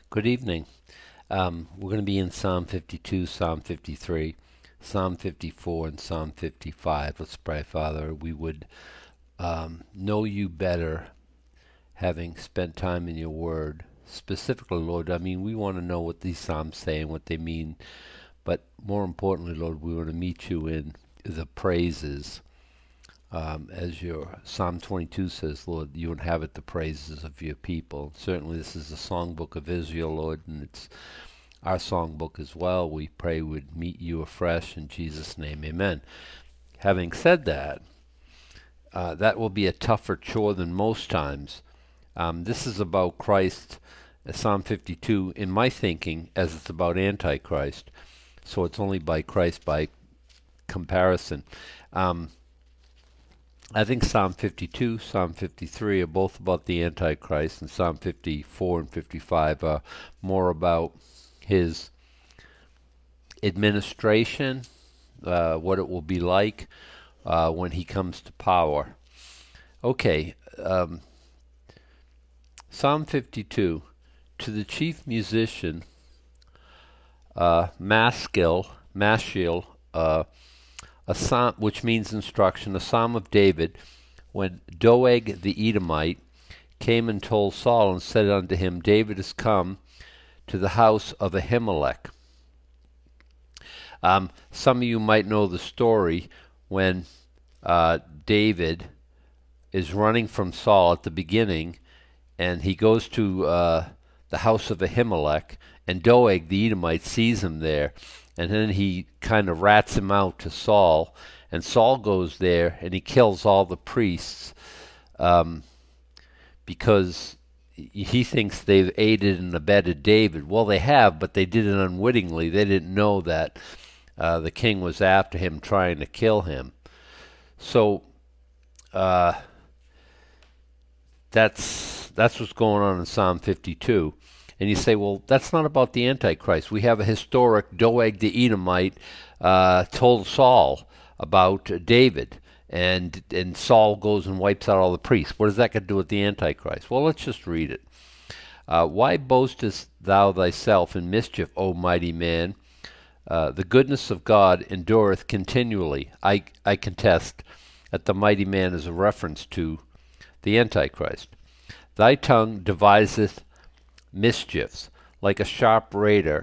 Good evening. We're going to be in Psalm 52, Psalm 53, Psalm 54, and Psalm 55. Let's pray, Father. We would know you better having spent time in your word. Specifically, Lord, we want to know what these Psalms say and what they mean. But more importantly, Lord, we want to meet you in the praises. As your Psalm 22 says, Lord, you inhabit the praises of your people. Certainly, this is the songbook of Israel, Lord, and it's our songbook as well. We pray we'd meet you afresh in Jesus' name. Amen. Having said that, that will be a tougher chore than most times. This is about Christ, Psalm 52, in my thinking, as it's about Antichrist. So it's only by Christ by comparison. I think Psalm 52, Psalm 53 are both about the Antichrist, and Psalm 54 and 55 are more about his administration, what it will be like when he comes to power. Okay, Psalm 52. To the chief musician, Maskil, a psalm, which means instruction, a psalm of David, when Doeg the Edomite came and told Saul and said unto him, David is come to the house of Ahimelech. Some of you might know the story when David is running from Saul at the beginning, and he goes to the house of Ahimelech, and Doeg the Edomite sees him there, and then he kind of rats him out to Saul, and Saul goes there and he kills all the priests because he thinks they've aided and abetted David. Well, they have, but they did it unwittingly. They didn't know that the king was after him, trying to kill him. So that's what's going on in Psalm 52. And you say, well, that's not about the Antichrist. We have a historic Doeg the Edomite told Saul about David, and Saul goes and wipes out all the priests. What does that got to do with the Antichrist? Well, let's just read it. Why boastest thou thyself in mischief, O mighty man? The goodness of God endureth continually. I contest that the mighty man is a reference to the Antichrist. Thy tongue deviseth mischiefs, like a sharp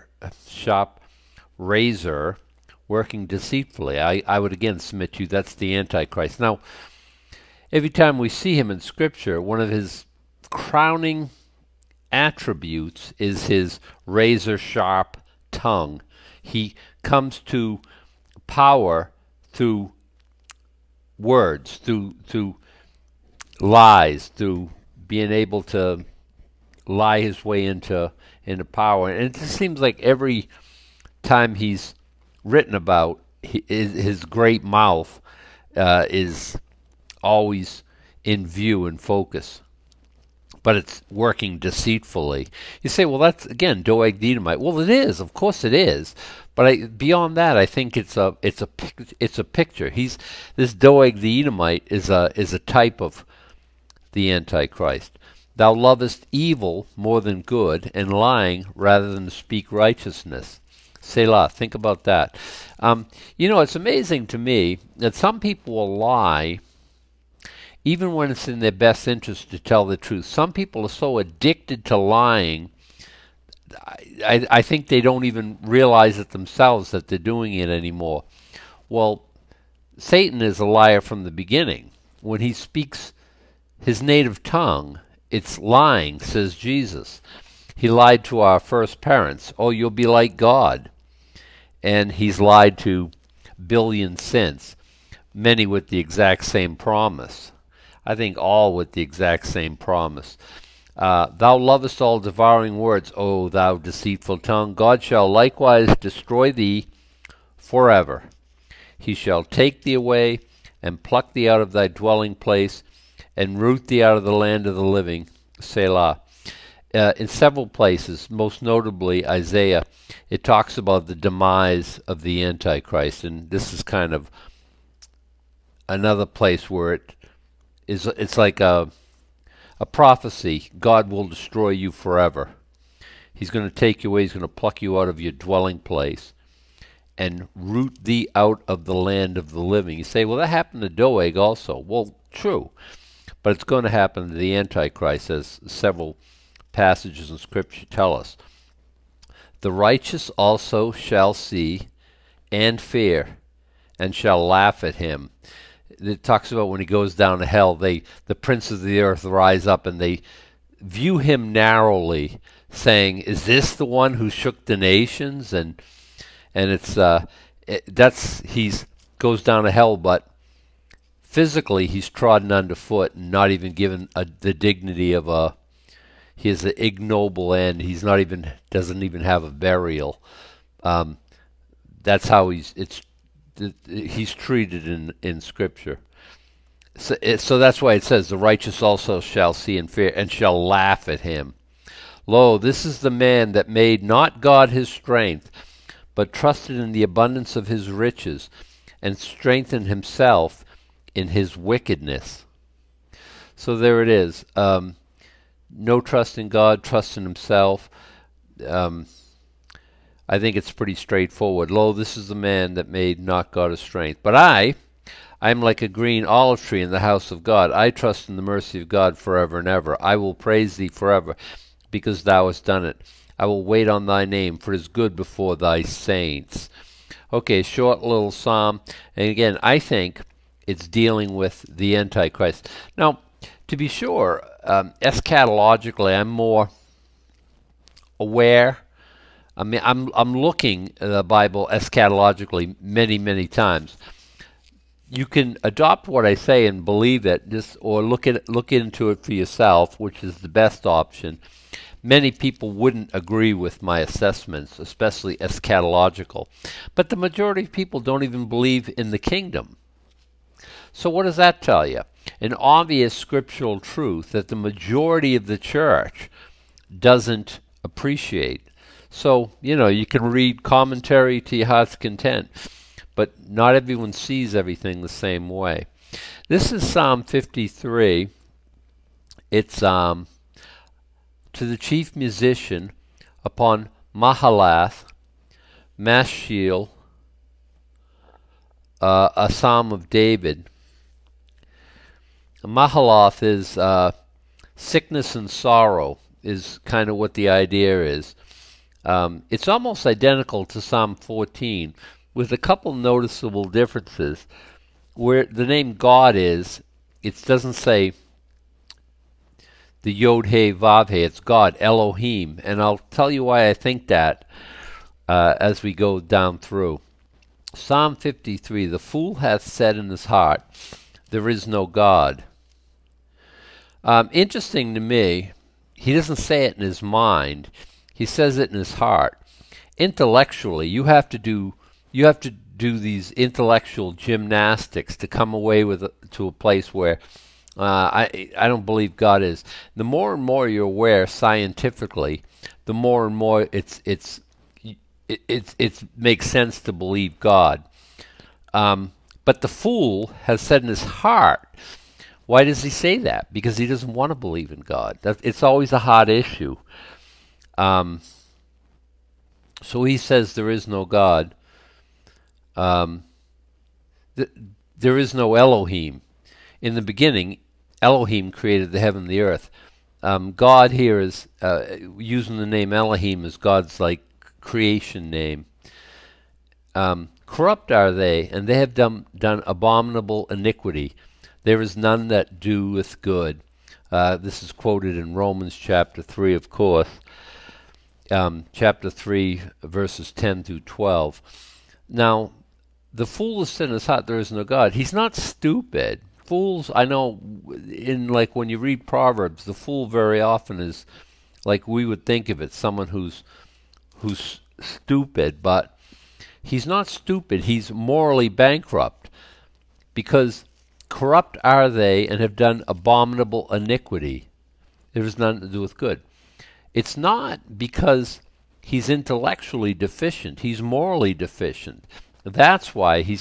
razor working deceitfully. I would again submit to you that's the Antichrist. Now, every time we see him in Scripture, one of his crowning attributes is his razor-sharp tongue. He comes to power through words, through lies, through being able to lie his way into power. And it just seems like every time he's written about, his great mouth is always in view and focus. But it's working deceitfully. You say, well, that's, again, Doeg the Edomite. Well, it is. Of course it is. But beyond that, I think it's a picture. This Doeg the Edomite is a type of the Antichrist. Thou lovest evil more than good, and lying rather than to speak righteousness. Selah, think about that. It's amazing to me that some people will lie even when it's in their best interest to tell the truth. Some people are so addicted to lying, I think they don't even realize it themselves that they're doing it anymore. Well, Satan is a liar from the beginning. When he speaks his native tongue, it's lying, says Jesus. He lied to our first parents. Oh, you'll be like God. And he's lied to billions since, many with the exact same promise. I think all with the exact same promise. Thou lovest all devouring words, O thou deceitful tongue. God shall likewise destroy thee forever. He shall take thee away and pluck thee out of thy dwelling place, and root thee out of the land of the living. Selah. In several places, most notably Isaiah, it talks about the demise of the Antichrist, and this is kind of another place where it's like a prophecy. God will destroy you forever. He's going to take you away. He's going to pluck you out of your dwelling place and root thee out of the land of the living. You say, well, that happened to Doeg also. Well, true. But it's going to happen to the Antichrist, as several passages in Scripture tell us. The righteous also shall see and fear, and shall laugh at him. It talks about when he goes down to hell, the princes of the earth rise up and they view him narrowly, saying, "Is this the one who shook the nations?" And he's goes down to hell, but physically he's trodden underfoot and not even given the dignity of a. He has an ignoble end. Doesn't even have a burial. That's how he's treated in Scripture. So that's why it says, the righteous also shall see and fear, and shall laugh at him. Lo, this is the man that made not God his strength, but trusted in the abundance of his riches, and strengthened himself in his wickedness. So there it is. No trust in God, trust in himself. I think it's pretty straightforward. Lo, this is the man that made not God his strength. But I am like a green olive tree in the house of God. I trust in the mercy of God forever and ever. I will praise thee forever, because thou hast done it. I will wait on thy name, for it is good before thy saints. Okay, short little psalm. And again, I think it's dealing with the Antichrist. Now, to be sure, eschatologically, I'm more aware. I mean, I'm looking at the Bible eschatologically many, many times. You can adopt what I say and believe it, or look into it for yourself, which is the best option. Many people wouldn't agree with my assessments, especially eschatological. But the majority of people don't even believe in the kingdom. So what does that tell you? An obvious scriptural truth that the majority of the church doesn't appreciate. So, you can read commentary to your heart's content, but not everyone sees everything the same way. This is Psalm 53. It's to the chief musician upon Mahalath, Maschil, a psalm of David. Mahalath is sickness and sorrow, is kind of what the idea is. It's almost identical to Psalm 14, with a couple noticeable differences. Where the name God is, it doesn't say the Yod He Vav He, it's God, Elohim. And I'll tell you why I think that as we go down through. Psalm 53, the fool hath said in his heart, there is no God. Interesting to me, he doesn't say it in his mind. He says it in his heart. Intellectually, you have to do these intellectual gymnastics to come away to a place where I don't believe God is. The more and more you're aware scientifically, the more and more it makes sense to believe God. But the fool has said in his heart. Why does he say that? Because he doesn't want to believe in God. It's always a hot issue. So he says there is no God. There is no Elohim. In the beginning, Elohim created the heaven and the earth. God here is using the name Elohim as God's creation name. Corrupt are they, and they have done abominable iniquity. There is none that doeth good. This is quoted in Romans chapter 3, of course. Chapter 3, verses 10 through 12. Now, the fool has said in his heart, there is no God. He's not stupid. Fools, I know, when you read Proverbs, the fool very often is like we would think of it, someone who's stupid, but he's not stupid. He's morally bankrupt, because corrupt are they and have done abominable iniquity. There is none to do with good. It's not because he's intellectually deficient. He's morally deficient. That's why he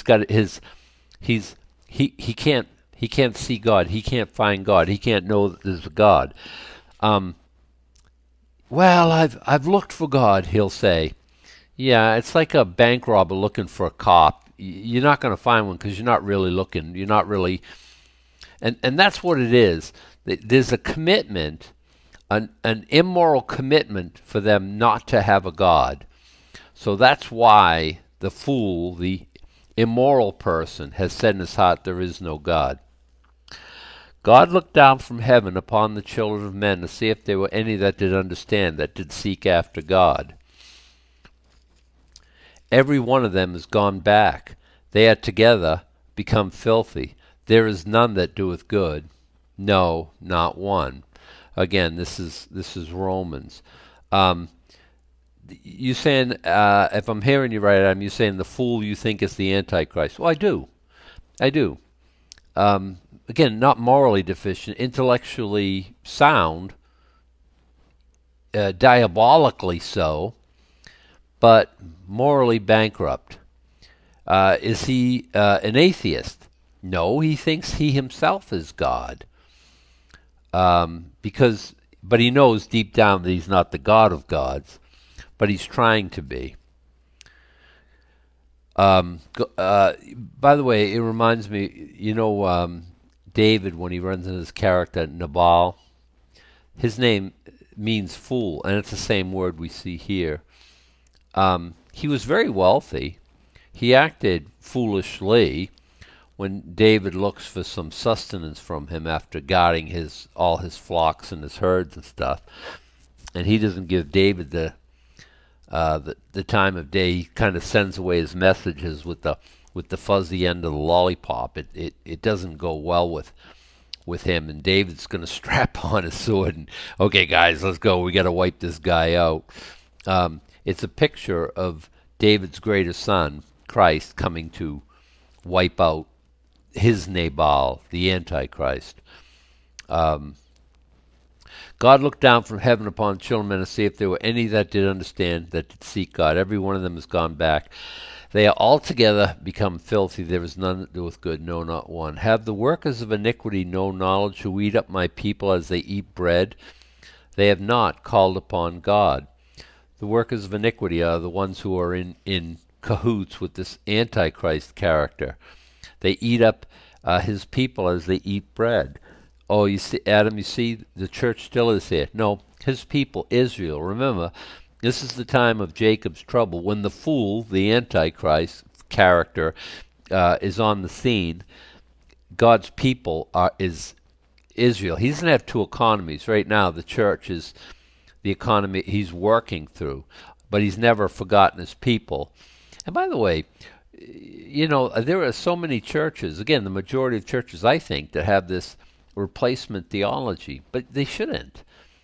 can't see God. He can't find God. He can't know that there's a God. Well, I've looked for God, he'll say. Yeah, it's like a bank robber looking for a cop. You're not going to find one because you're not really looking. You're not really, and that's what it is. There's a commitment, an immoral commitment for them not to have a God. So that's why the fool, the immoral person, has said in his heart, there is no God. God looked down from heaven upon the children of men to see if there were any that did understand, that did seek after God. Every one of them is gone back. They are together become filthy. There is none that doeth good. No, not one. Again, this is Romans. Um, you saying, if I'm hearing you right, Adam, you saying the fool you think is the Antichrist. Well, I do. I do. Again, not morally deficient, intellectually sound, diabolically so, but morally bankrupt. Is he an atheist? No, he thinks he himself is God. But he knows deep down that he's not the God of gods, but he's trying to be. By the way, it reminds me, David, when he runs into his character Nabal, his name means fool, and it's the same word we see here. He was very wealthy. He acted foolishly when David looks for some sustenance from him after guarding all his flocks and his herds and stuff, and he doesn't give David the time of day. He kind of sends away his messages with the fuzzy end of the lollipop. It doesn't go well with him, and David's going to strap on his sword and, okay, guys, let's go. We got to wipe this guy out. It's a picture of David's greatest son, Christ, coming to wipe out his Nabal, the Antichrist. God looked down from heaven upon the children of men to see if there were any that did understand, that did seek God. Every one of them has gone back. They are altogether become filthy. There is none that doeth good, no, not one. Have the workers of iniquity no knowledge, who eat up my people as they eat bread? They have not called upon God. The workers of iniquity are the ones who are in cahoots with this Antichrist character. They eat up his people as they eat bread. Oh, you see, Adam, you see, the church still is here. No, his people, Israel. Remember, this is the time of Jacob's trouble, when the fool, the Antichrist character, is on the scene. God's people is Israel. He doesn't have two economies. Right now, the church is the economy he's working through, but he's never forgotten his people. And by the way, there are so many churches, again, the majority of churches, I think, that have this replacement theology, but they shouldn't.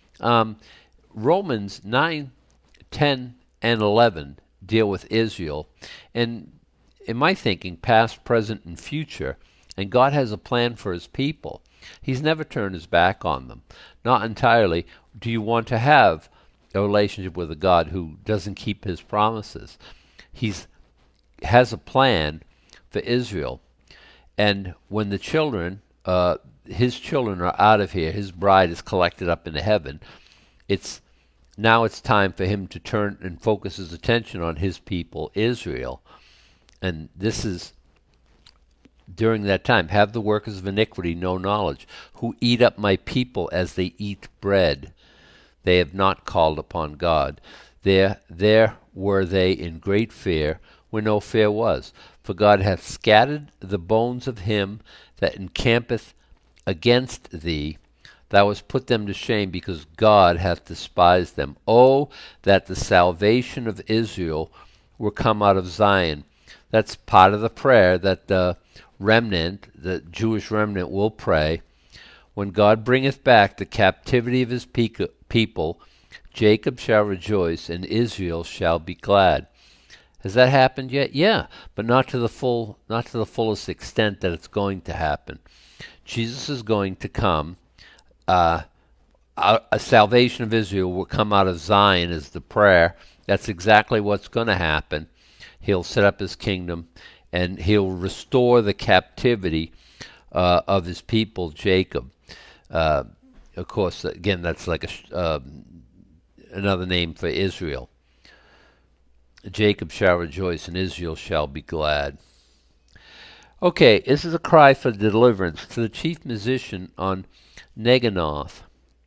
Romans 9, 10, and 11 deal with Israel, and in my thinking, past, present, and future, and God has a plan for his people. He's never turned his back on them. Not entirely. Do you want to have a relationship with a God who doesn't keep his promises? He has a plan for Israel, and when the children, his children are out of here, his bride is collected up into heaven, it's time for him to turn and focus his attention on his people, Israel. And this is during that time. Have the workers of iniquity no knowledge, who eat up my people as they eat bread? They have not called upon God. There were they in great fear, where no fear was. For God hath scattered the bones of him that encampeth against thee. Thou hast put them to shame, because God hath despised them. Oh, that the salvation of Israel were come out of Zion. That's part of the prayer that the remnant, the Jewish remnant, will pray. When God bringeth back the captivity of his people, Jacob shall rejoice, and Israel shall be glad. Has that happened yet? Yeah, but not to the fullest extent that it's going to happen. Jesus is going to come. A salvation of Israel will come out of Zion is the prayer. That's exactly what's going to happen. He'll set up his kingdom, and he'll restore the captivity of his people, Jacob. Of course, again, that's like another name for Israel. Jacob shall rejoice and Israel shall be glad. Okay, this is a cry for deliverance to the chief musician on Neganoth.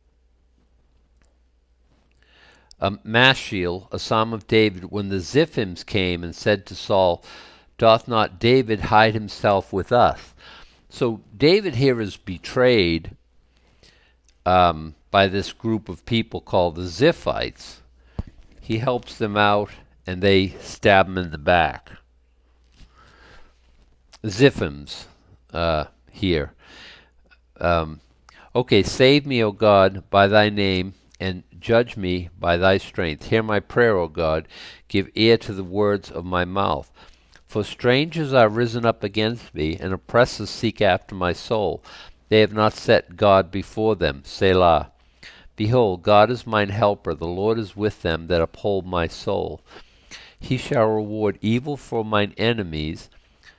Mashiel, a psalm of David, when the Ziphims came and said to Saul, doth not David hide himself with us? So David here is betrayed by this group of people called the Ziphites. He helps them out and they stab him in the back. Ziphims here. Okay, save me, O God, by thy name, and judge me by thy strength. Hear my prayer, O God. Give ear to the words of my mouth. For strangers are risen up against me, and oppressors seek after my soul. They have not set God before them. Selah. Behold, God is mine helper. The Lord is with them that uphold my soul. He shall reward evil for mine enemies.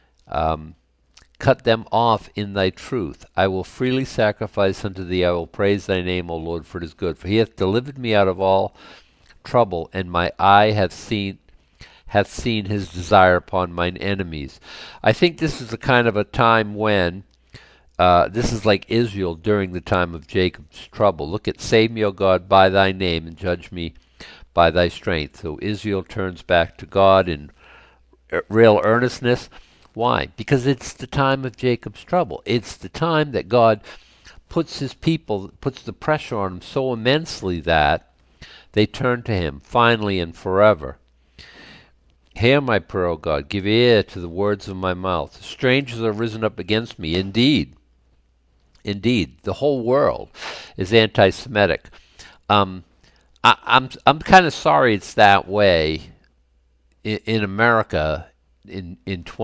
Cut them off in thy truth. I will freely sacrifice unto thee. I will praise thy name, O Lord, for it is good. For he hath delivered me out of all trouble, and my eye hath seen his desire upon mine enemies. I think this is the kind of a time when this is like Israel during the time of Jacob's trouble. Look at, save me, O God, by thy name, and judge me by thy strength. So Israel turns back to God in real earnestness. Why? Because it's the time of Jacob's trouble. It's the time that God puts his people, puts the pressure on them so immensely that they turn to him finally and forever. Hear my prayer, O God. Give ear to the words of my mouth. Strangers are risen up against me. Indeed, the whole world is anti-Semitic. I'm kind of sorry it's that way in America in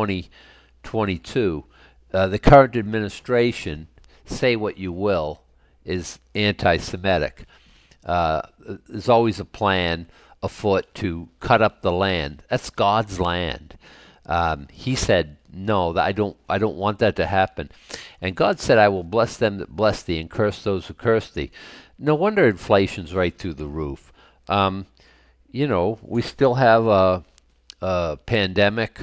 2022. The current administration, say what you will, is anti-Semitic. There's always a plan afoot to cut up the land. That's God's land. He said, no, I don't want that to happen. And God said, I will bless them that bless thee and curse those who curse thee. No wonder inflation's right through the roof. We still have a pandemic.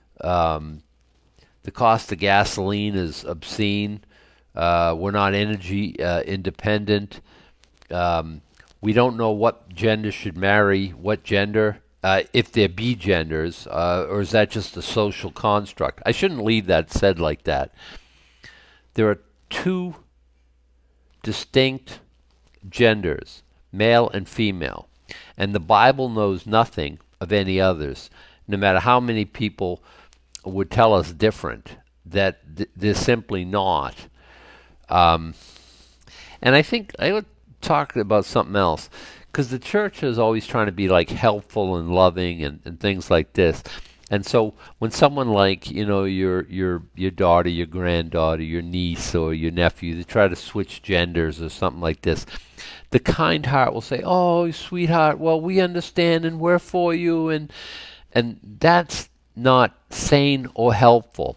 The cost of gasoline is obscene. We're not energy independent. We don't know what gender should marry what gender, if there be genders, or is that just a social construct? I shouldn't leave that said like that. There are two distinct genders, male and female, and the Bible knows nothing of any others, no matter how many people would tell us different, that they're simply not. And I think I would talk about something else, because the church is always trying to be like helpful and loving and things like this. And so when someone like, your daughter, your granddaughter, your niece or your nephew, they try to switch genders or something like this, the kind heart will say, oh, sweetheart, well, we understand and we're for you. And that's not sane or helpful.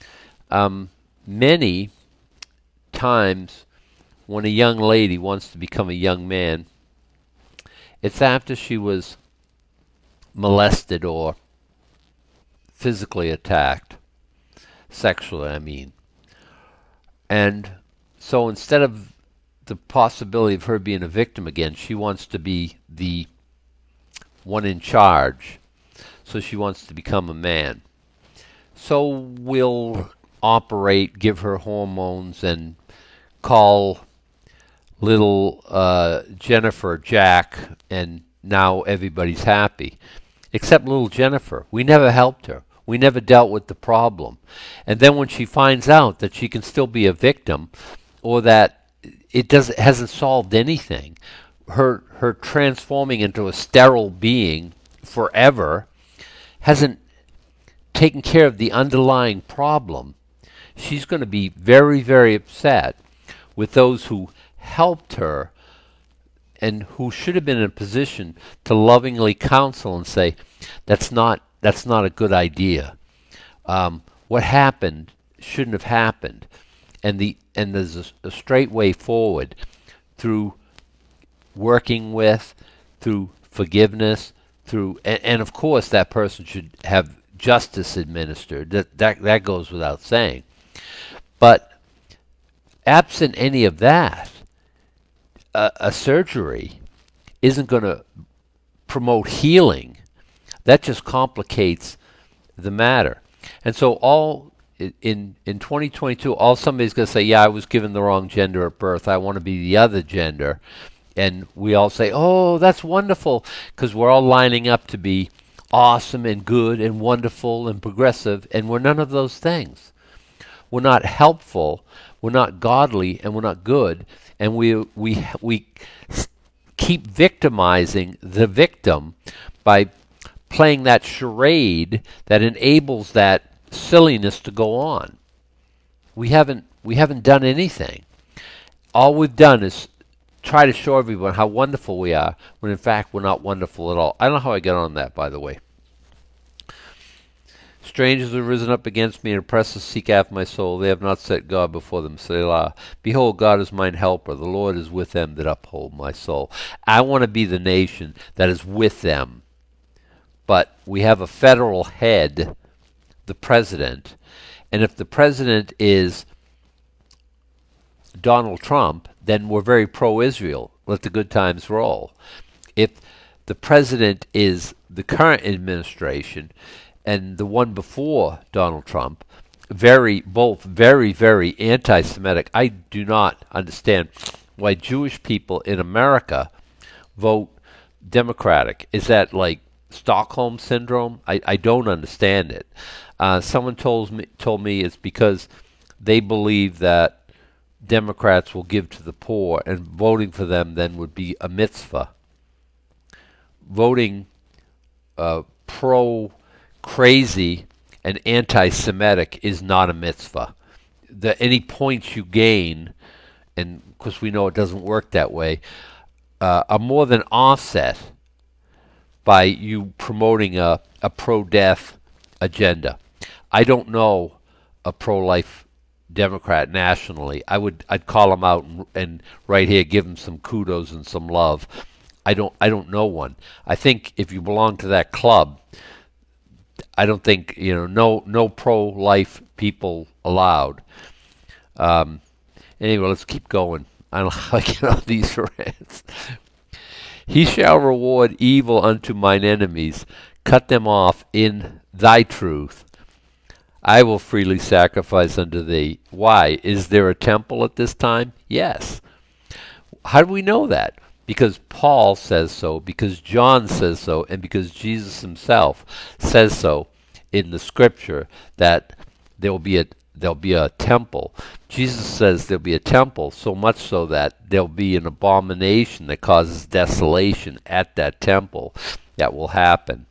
Many times when a young lady wants to become a young man, it's after she was molested or physically attacked, sexually, I mean. And so instead of the possibility of her being a victim again, she wants to be the one in charge. So she wants to become a man. So we'll operate, give her hormones, and call little Jennifer Jack, and now everybody's happy. Except little Jennifer. We never helped her. We never dealt with the problem. And then when she finds out that she can still be a victim, or that hasn't solved anything, her transforming into a sterile being forever hasn't taken care of the underlying problem, she's going to be very, very upset with those who helped her and who should have been in a position to lovingly counsel and say, that's not a good idea. What happened shouldn't have happened. And there's a straight way forward through working with, through forgiveness, and of course that person should have justice administered. That goes without saying. But absent any of that, a surgery isn't going to promote healing. That just complicates the matter. And so in 2022, all somebody's going to say, yeah, I was given the wrong gender at birth. I want to be the other gender. And we all say, oh, that's wonderful, because we're all lining up to be awesome and good and wonderful and progressive, and we're none of those things. We're not helpful, we're not godly, and we're not good, and we keep victimizing the victim by playing that charade that enables that silliness to go on. We haven't done anything. All we've done is try to show everyone how wonderful we are, when in fact we're not wonderful at all. I don't know how I got on that, by the way. Strangers have risen up against me, and oppressors seek after my soul. They have not set God before them. Selah. Behold, God is mine helper. The Lord is with them that uphold my soul. I want to be the nation that is with them. But we have a federal head, the president, and if the president is Donald Trump, then we're very pro-Israel. Let the good times roll. If the president is the current administration and the one before Donald Trump, both very, very anti-Semitic, I do not understand why Jewish people in America vote Democratic. Is that like Stockholm syndrome? I don't understand it. Someone told me it's because they believe that Democrats will give to the poor, and voting for them then would be a mitzvah. Voting pro-crazy and anti-Semitic is not a mitzvah. Any points you gain, and of course we know it doesn't work that way, are more than offset by you promoting a pro-death agenda. I don't know a pro-life Democrat nationally. I'd call them out and right here give them some kudos and some love. I don't know one. I think if you belong to that club, I don't think no pro-life people allowed. Anyway, let's keep going. I don't know how I get on these rants. He shall reward evil unto mine enemies, cut them off in thy truth. I will freely sacrifice unto thee. Why? Is there a temple at this time? Yes. How do we know that? Because Paul says so, because John says so, and because Jesus himself says so in the scripture that there'll be a temple. Jesus says there'll be a temple, so much so that there'll be an abomination that causes desolation at that temple. That will happen.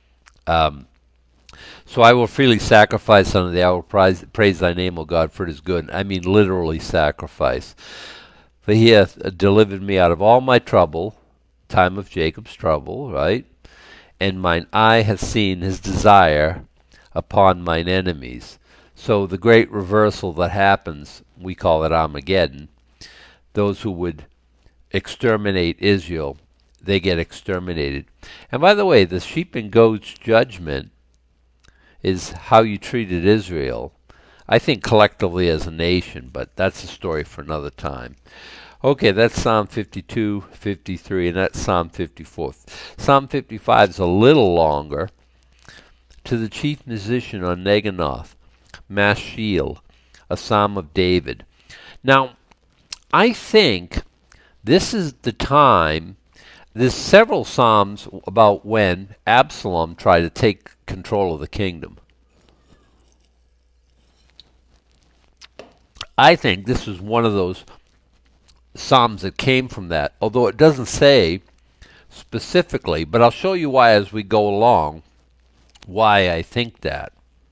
So I will freely sacrifice unto thee. I will praise thy name, O God, for it is good. I mean literally sacrifice. For he hath delivered me out of all my trouble, time of Jacob's trouble, right? And mine eye hath seen his desire upon mine enemies. So the great reversal that happens, we call it Armageddon. Those who would exterminate Israel, they get exterminated. And by the way, the sheep and goats judgment is how you treated Israel, I think collectively as a nation, but that's a story for another time. Okay, that's Psalm 52, 53, and that's Psalm 54. Psalm 55 is a little longer. To the chief musician on Neginoth, Mashiel, a psalm of David. Now, I think this is the time. There's several psalms about when Absalom tried to take control of the kingdom. I think this is one of those psalms that came from that, although it doesn't say specifically, but I'll show you why as we go along, why I think that.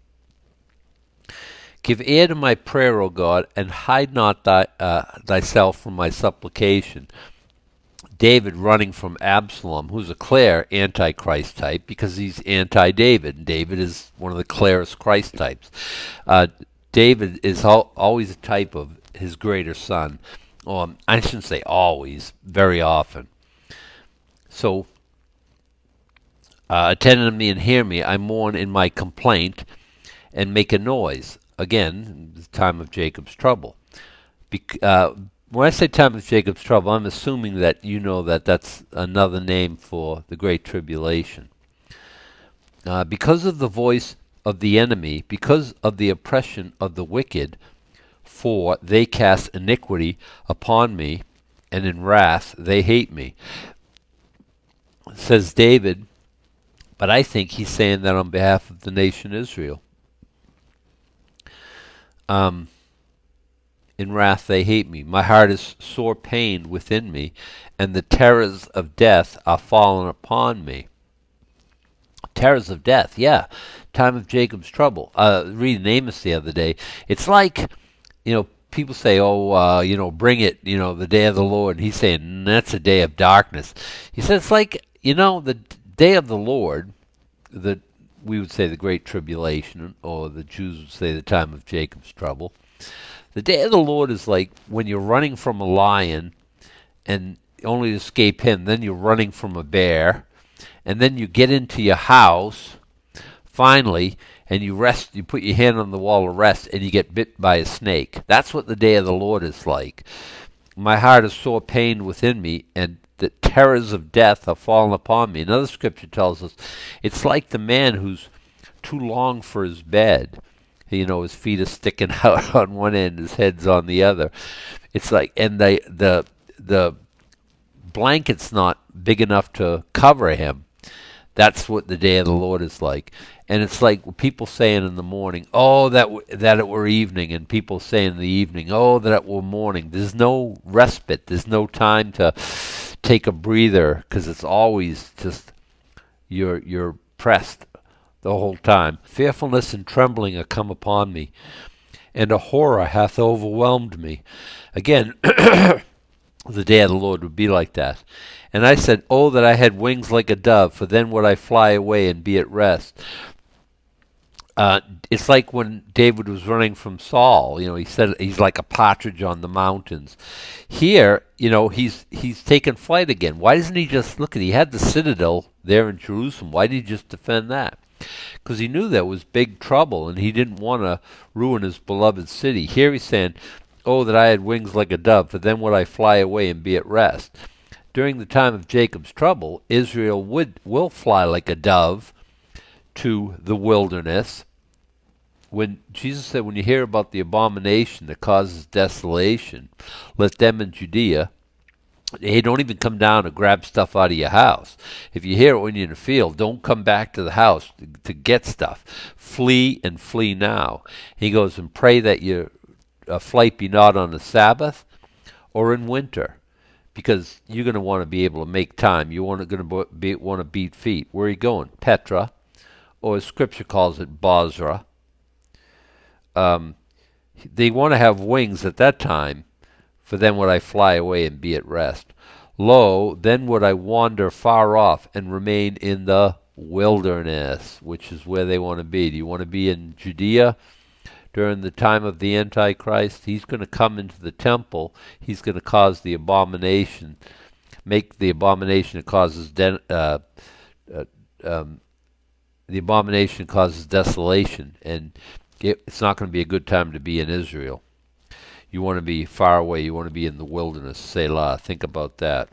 Give ear to my prayer, O God, and hide not thyself from my supplication. David running from Absalom, who's a clear Antichrist type, because he's anti-David. David is one of the clearest Christ types. David is always a type of his greater son. I shouldn't say always, very often. So Attend unto me and hear me. I mourn in my complaint and make a noise. Again, the time of Jacob's trouble. When I say time of Jacob's trouble, I'm assuming that you know that that's another name for the Great Tribulation. Because of the voice of the enemy, because of the oppression of the wicked, for they cast iniquity upon me, and in wrath they hate me. Says David, but I think he's saying that on behalf of the nation Israel. In wrath they hate me. My heart is sore pained within me, and the terrors of death are fallen upon me. Terrors of death, yeah. Time of Jacob's trouble. Reading Amos the other day, it's like, people say, bring it, the day of the Lord. He's saying, that's a day of darkness. He says, it's like, the day of the Lord, we would say the Great Tribulation, or the Jews would say the time of Jacob's trouble. The day of the Lord is like when you're running from a lion and only to escape him. Then you're running from a bear. And then you get into your house, finally, and you rest. You put your hand on the wall to rest, and you get bit by a snake. That's what the day of the Lord is like. My heart is sore pained within me, and the terrors of death are fallen upon me. Another scripture tells us it's like the man who's too long for his bed. His feet are sticking out on one end, his head's on the other. It's like, and the blanket's not big enough to cover him. That's what the day of the Lord is like. And it's like people saying in the morning, oh, that it were evening, and people saying in the evening, oh, that it were morning. There's no respite. There's no time to take a breather, because it's always just you're pressed the whole time. Fearfulness and trembling are come upon me, and a horror hath overwhelmed me. Again, the day of the Lord would be like that. And I said, oh, that I had wings like a dove, for then would I fly away and be at rest. It's like when David was running from Saul. He said he's like a partridge on the mountains. Here, he's taken flight again. Why doesn't he just look at it? He had the citadel there in Jerusalem. Why did he just defend that? Because he knew there was big trouble, and he didn't want to ruin his beloved city. Here he's saying, oh, that I had wings like a dove, for then would I fly away and be at rest. During the time of Jacob's trouble, Israel will fly like a dove to the wilderness. When Jesus said, when you hear about the abomination that causes desolation, let them in Judea. Hey, don't even come down to grab stuff out of your house. If you hear it when you're in the field, don't come back to the house to get stuff. Flee and flee now. He goes, and pray that your flight be not on the Sabbath or in winter, because you're going to want to be able to make time. You want to beat feet. Where are you going? Petra, or as Scripture calls it, Bozrah. They want to have wings at that time, for then would I fly away and be at rest. Lo, then would I wander far off and remain in the wilderness, which is where they want to be. Do you want to be in Judea during the time of the Antichrist? He's going to come into the temple. He's going to cause the abomination, make the abomination that causes the abomination causes desolation, and it's not going to be a good time to be in Israel. You want to be far away. You want to be in the wilderness. Selah. Think about that.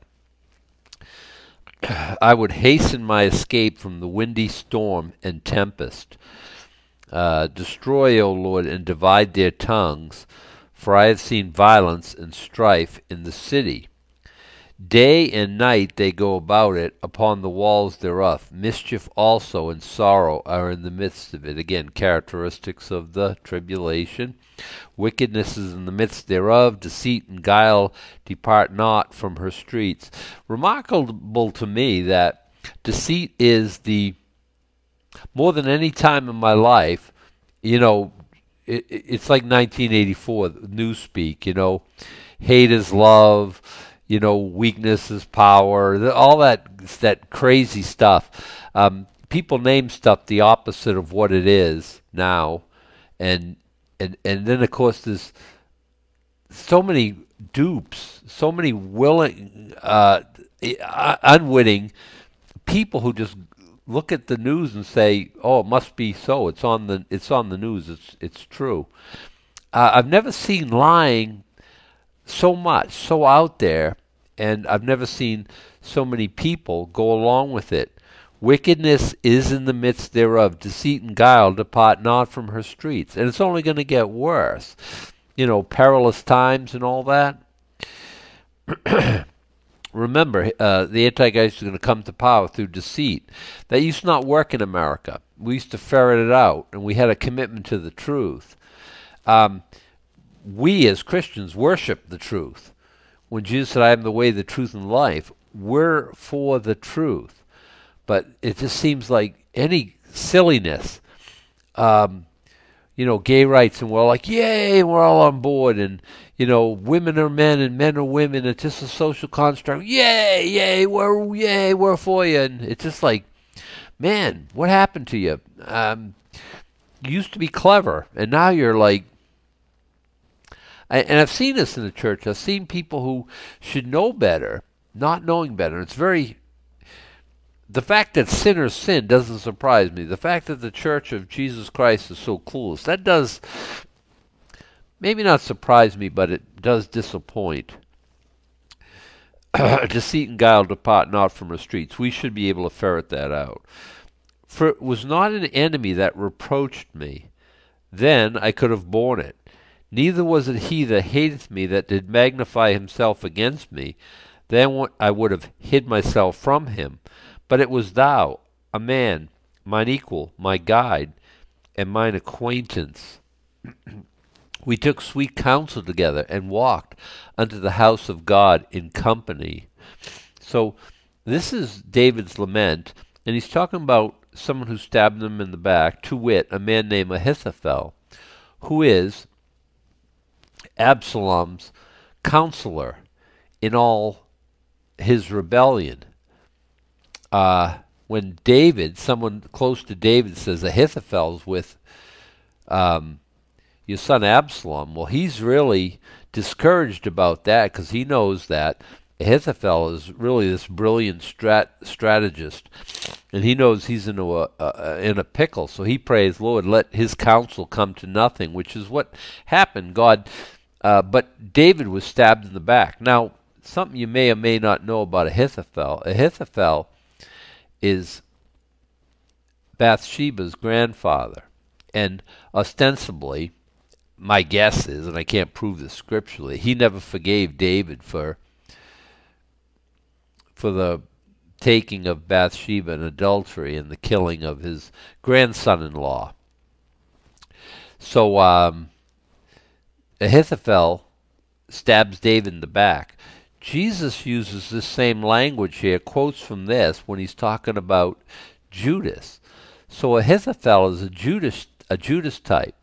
I would hasten my escape from the windy storm and tempest. Destroy, O Lord, and divide their tongues, for I have seen violence and strife in the city. Day and night they go about it upon the walls thereof. Mischief also and sorrow are in the midst of it. Again, characteristics of the tribulation. Wickedness is in the midst thereof. Deceit and guile depart not from her streets. Remarkable to me that deceit is more than any time in my life, it's like 1984, Newspeak, hate is love, weakness is power, all that crazy stuff. People name stuff the opposite of what it is now, and then of course there's so many dupes, so many willing, unwitting people who just look at the news and say, "Oh, it must be so. It's on the news. It's true." I've never seen lying so much, so out there, and I've never seen so many people go along with it. Wickedness is in the midst thereof. Deceit and guile depart not from her streets. And it's only going to get worse. Perilous times and all that. Remember, the Antichrist is going to come to power through deceit. That used to not work in America. We used to ferret it out, and we had a commitment to the truth. We as Christians worship the truth. When Jesus said, "I am the way, the truth, and life," we're for the truth. But it just seems like any silliness. Gay rights, and we're like, yay, we're all on board, and women are men and men are women. It's just a social construct. Yay, we're for you. And it's just like, man, what happened to you? You used to be clever, and now you're like. And I've seen this in the church. I've seen people who should know better, not knowing better. The fact that sinners sin doesn't surprise me. The fact that the Church of Jesus Christ is so clueless, that does maybe not surprise me, but it does disappoint. Deceit and guile depart not from her streets. We should be able to ferret that out. For it was not an enemy that reproached me. Then I could have borne it. Neither was it he that hateth me that did magnify himself against me. Then I would have hid myself from him. But it was thou, a man, mine equal, my guide, and mine acquaintance. We took sweet counsel together, and walked unto the house of God in company. So this is David's lament, and he's talking about someone who stabbed him in the back, to wit, a man named Ahithophel, who is Absalom's counselor in all his rebellion. When someone close to David says Ahithophel's with your son Absalom, well, he's really discouraged about that because he knows that Ahithophel is really this brilliant strategist, and he knows he's in a pickle. So he prays, "Lord, let his counsel come to nothing," which is what happened. But David was stabbed in the back. Now, something you may or may not know about Ahithophel. Ahithophel is Bathsheba's grandfather. And ostensibly, my guess is, and I can't prove this scripturally, he never forgave David for the taking of Bathsheba in adultery and the killing of his grandson-in-law. So Ahithophel stabs David in the back. Jesus uses this same language here, quotes from this when he's talking about Judas. So Ahithophel is a Judas type.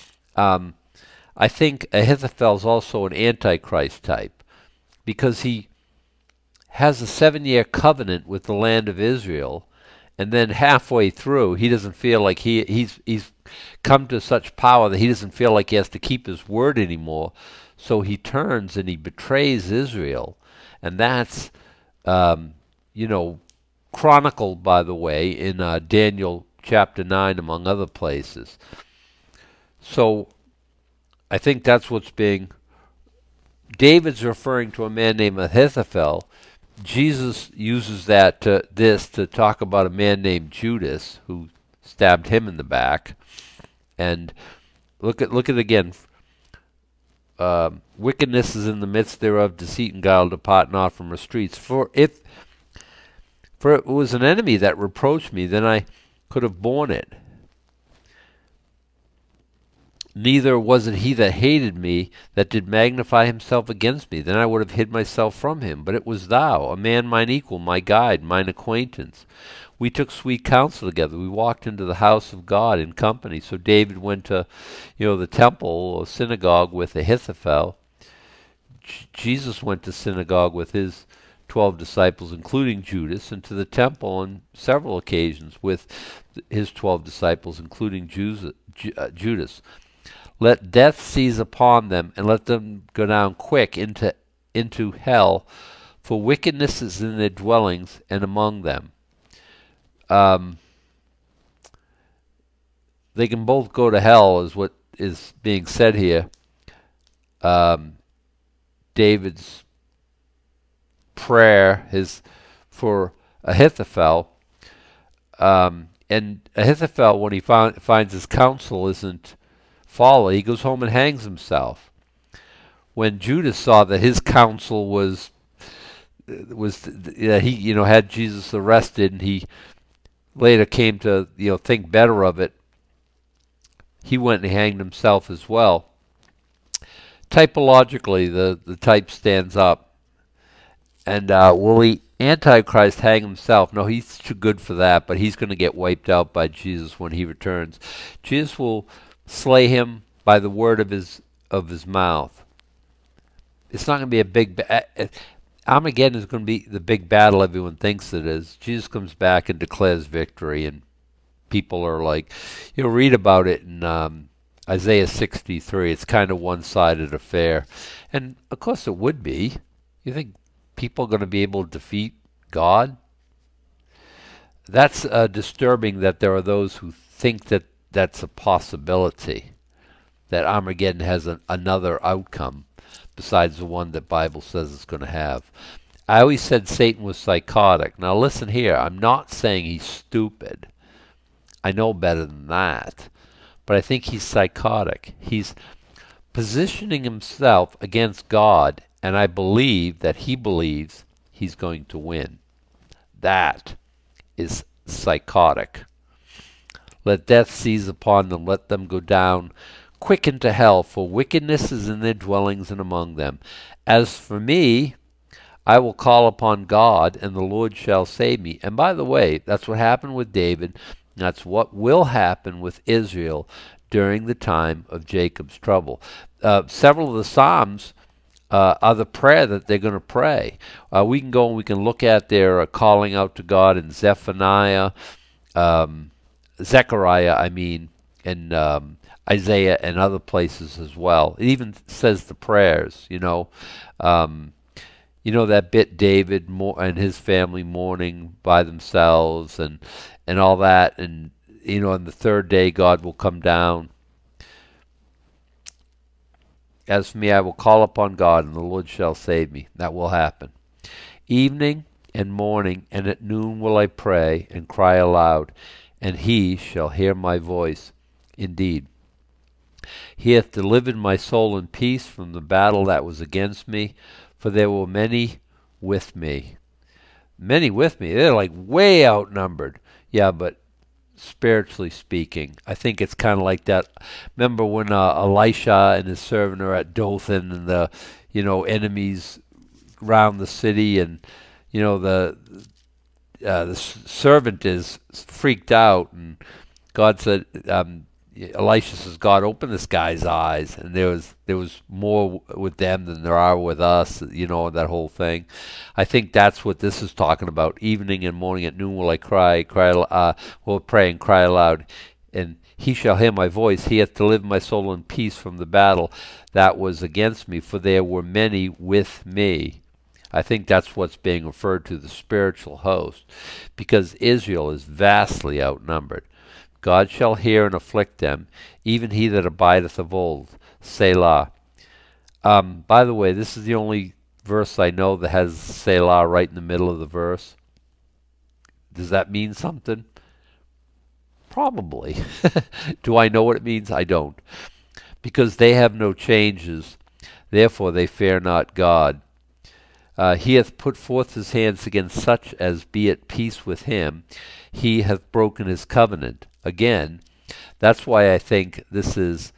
I think Ahithophel's also an Antichrist type because he has a 7-year covenant with the land of Israel, and then halfway through he doesn't feel like he's come to such power that he doesn't feel like he has to keep his word anymore. So he turns and he betrays Israel. And that's, chronicled, by the way, in Daniel chapter 9, among other places. So I think that's what's David's referring to a man named Ahithophel. Jesus uses this to talk about a man named Judas who stabbed him in the back. And look at it again. Wickedness is in the midst thereof, deceit and guile depart not from her streets. For it was an enemy that reproached me, then I could have borne it. Neither was it he that hated me that did magnify himself against me, then I would have hid myself from him. But it was thou, a man mine equal, my guide, mine acquaintance. We took sweet counsel together. We walked into the house of God in company. So David went to, the temple or synagogue with Ahithophel. Jesus went to synagogue with his 12 disciples, including Judas, and to the temple on several occasions with his 12 disciples, including Judas. Let death seize upon them, and let them go down quick into hell, for wickedness is in their dwellings and among them. um, they can both go to hell, is what is being said here. Um, David's prayer is for Ahithophel, and Ahithophel, when he finds his counsel isn't follow, he goes home and hangs himself. When Judas saw that his counsel was he had Jesus arrested, and he later came to think better of it, he went and hanged himself as well. Typologically, the type stands up. And will the Antichrist hang himself? No, he's too good for that, but he's going to get wiped out by Jesus when he returns. Jesus will slay him by the word of his mouth. It's not going to be a big... Armageddon is going to be the big battle everyone thinks it is. Jesus comes back and declares victory, and people are like... You'll read about it in Isaiah 63. It's kind of one-sided affair. And, of course, it would be. You think people are going to be able to defeat God? That's disturbing that there are those who think that that's a possibility, that Armageddon has another outcome besides the one that Bible says it's going to have. I always said Satan was psychotic. Now listen here, I'm not saying he's stupid. I know better than that. But I think he's psychotic. He's positioning himself against God, and I believe that he believes he's going to win. That is psychotic. Let death seize upon them, let them go down quick into hell, for wickedness is in their dwellings and among them. As for me, I will call upon God, and the Lord shall save me. And by the way, that's what happened with David. That's what will happen with Israel during the time of Jacob's trouble. Several of the Psalms are the prayer that they're going to pray. We can go and we can look at their calling out to God in Zechariah, and Isaiah and other places as well. It even says the prayers, that bit, David and his family mourning by themselves and all that. And, on the third day, God will come down. As for me, I will call upon God, and the Lord shall save me. That will happen. Evening and morning and at noon will I pray and cry aloud, and he shall hear my voice. Indeed, he hath delivered my soul in peace from the battle that was against me, for there were many with me. Many with me. They're like way outnumbered. Yeah, but spiritually speaking, I think it's kind of like that. Remember when Elisha and his servant are at Dothan, and the enemies around the city, and the servant is freaked out, and God said, Elisha says, God, open this guy's eyes. And there was more with them than there are with us, that whole thing. I think that's what this is talking about. Evening and morning at noon will I will pray and cry aloud, and he shall hear my voice. He hath delivered my soul in peace from the battle that was against me, for there were many with me. I think that's what's being referred to, the spiritual host, because Israel is vastly outnumbered. God shall hear and afflict them, even he that abideth of old. Selah. By the way, this is the only verse I know that has Selah right in the middle of the verse. Does that mean something? Probably. Do I know what it means? I don't. Because they have no changes, therefore they fear not God. He hath put forth his hands against such as be at peace with him. He hath broken his covenant. Again, that's why I think this is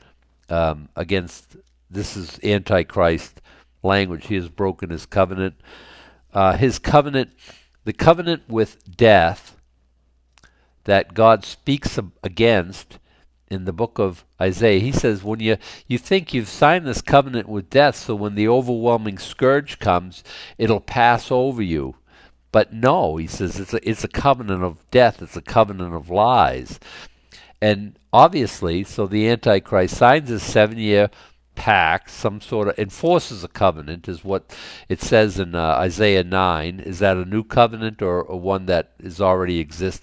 this is Antichrist language. He has broken his covenant. The covenant with death that God speaks against in the book of Isaiah. He says, when you think you've signed this covenant with death, so when the overwhelming scourge comes, it'll pass over you. But no, he says, it's a covenant of death. It's a covenant of lies. And obviously, so the Antichrist signs a 7-year pact, some sort of enforces a covenant, is what it says in Isaiah 9. Is that a new covenant or one that is already existing?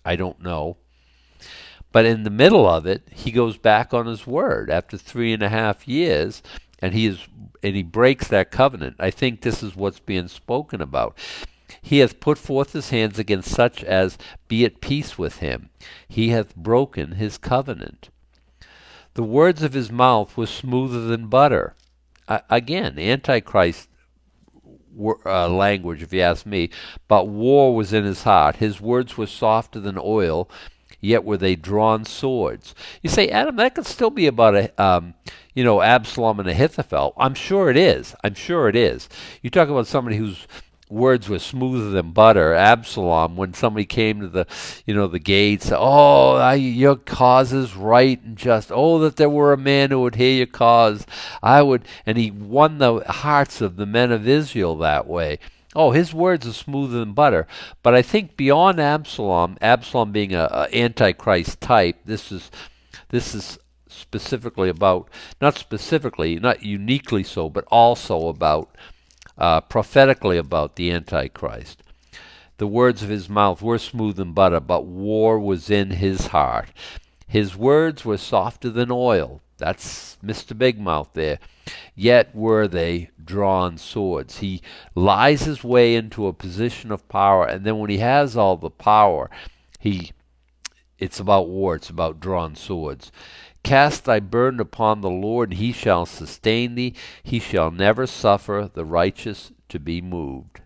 I don't know. But in the middle of it, he goes back on his word after 3.5 years, and he breaks that covenant. I think this is what's being spoken about. He hath put forth his hands against such as be at peace with him. He hath broken his covenant. The words of his mouth were smoother than butter. Again, Antichrist language, if you ask me. But war was in his heart. His words were softer than oil, yet were they drawn swords. You say, Adam, that could still be about Absalom and Ahithophel. I'm sure it is. I'm sure it is. You talk about somebody whose words were smoother than butter. Absalom, when somebody came to the gates, your cause is right and just. Oh, that there were a man who would hear your cause. And he won the hearts of the men of Israel that way. Oh, his words are smoother than butter. But I think beyond Absalom being a Antichrist type, this is specifically about, not uniquely so, but also about prophetically about the Antichrist. The words of his mouth were smooth than butter, but war was in his heart. His words were softer than oil. That's Mr. Big Mouth there. Yet were they drawn swords. He lies his way into a position of power, and then when he has all the power, it's about war, it's about drawn swords. Cast thy burden upon the Lord, and he shall sustain thee. He shall never suffer the righteous to be moved.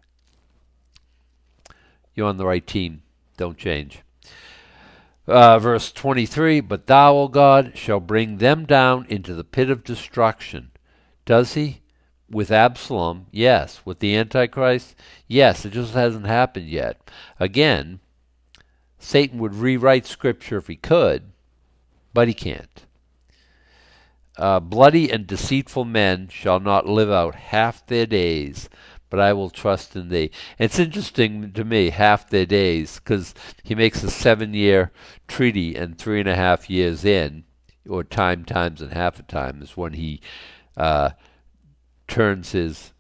You're on the right team. Don't change. Verse 23, but thou, O God, shall bring them down into the pit of destruction. Does he? With Absalom? Yes. With the Antichrist? Yes. It just hasn't happened yet. Again, Satan would rewrite Scripture if he could, but he can't. Bloody and deceitful men shall not live out half their days, but I will trust in thee. It's interesting to me, half their days, because he makes a 7-year treaty, and 3.5 years in, or times and half a time, is when he turns his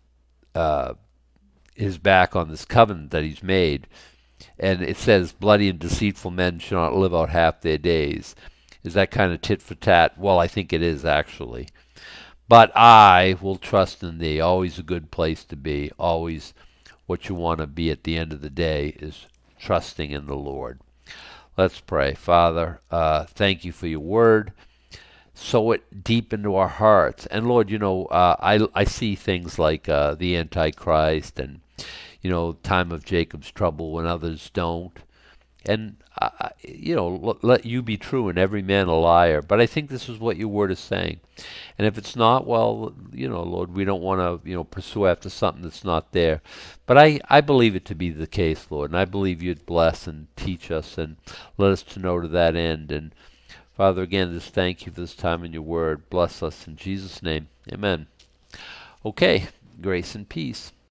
back on this covenant that he's made. And it says, bloody and deceitful men shall not live out half their days. Is that kind of tit for tat? Well, I think it is, actually. But I will trust in thee. Always a good place to be. Always what you want to be at the end of the day is trusting in the Lord. Let's pray. Father, thank you for your word. Sow it deep into our hearts. And Lord, I see things like the Antichrist and, time of Jacob's trouble when others don't. And, let you be true and every man a liar. But I think this is what your word is saying. And if it's not, well, Lord, we don't want to, pursue after something that's not there. But I believe it to be the case, Lord. And I believe you'd bless and teach us and let us to know to that end. And Father, again, just thank you for this time in your word. Bless us in Jesus' name. Amen. Okay, grace and peace.